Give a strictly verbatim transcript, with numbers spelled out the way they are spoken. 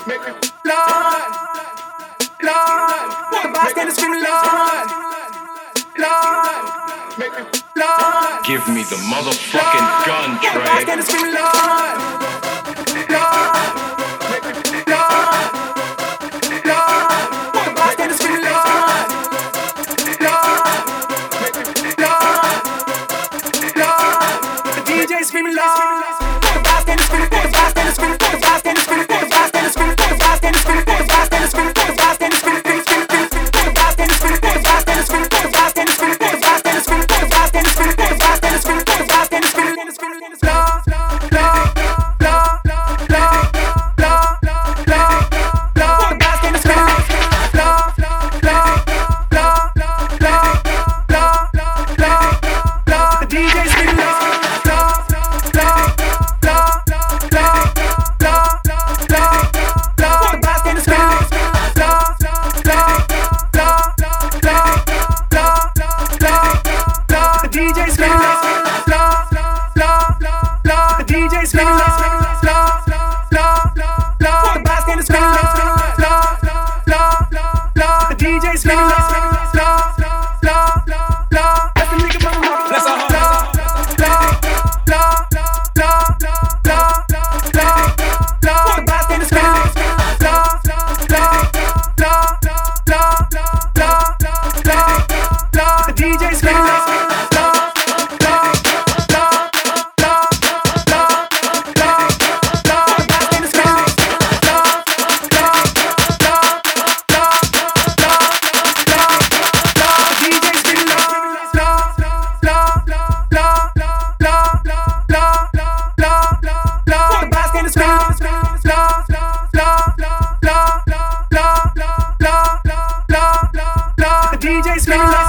Make me Lord, Lord. The bystanders screaming Lord, Lord. Make me Lord. Give me the motherfucking gun, Trey. The bystanders screaming Lord, Lord. Make me Lord, Lord. The bystanders screaming Lord, Lord. Make me Lord, Lord. The D J screaming Lord. The bystanders screaming, the bystanders screaming, the bystanders screaming, the bystanders screaming, the bystanders screaming, the bystanders screaming, the bystanders screaming, the bystanders screaming, the bystanders screaming, the bystanders screaming, the bystanders screaming, the bystanders screaming, the bystanders screaming, the bystanders screaming, the bystanders screaming, Lord, Lord, Lord, Lord, Lord, Lord, Lord. The bystanders screaming, Lord, Lord, Lord, Lord, Lord, Lord, Lord. The D J screaming, Lord, Lord, Lord, Lord, Lord, Lord, Lord, Lord. The bystanders screaming, Lord, Lord, Lord, Lord, Lord, Lord, Lord. The D J screaming, Lord, Lord, Lord, Lord. The D J screaming, Lord, Lord, Lord, Lord. The bystanders screaming, Lord, Lord, Lord, Lord. The D J screaming, Lord, Lord, Lord, Lord. That's the nigga mama. Bless her heart. Lord, Lord, Lord, Lord, Lord, Lord. The bystanders screaming, Lord, Lord, Lord, Lord, Lord, Lord, Lord. The D J screaming, Lord, Lord, Lord, Lord, Lord, Lord, Lord. The bystanders screaming, Lord, Lord, Lord, Lord, Lord, Lord. The D J screaming, Lord, Lord, Lord, Lord, Lord, Lord, Lord, Lord. The bystanders screaming, Lord, Lord, Lord, Lord, Lord, Lord, Lord, Lord. The D J screaming, Lord.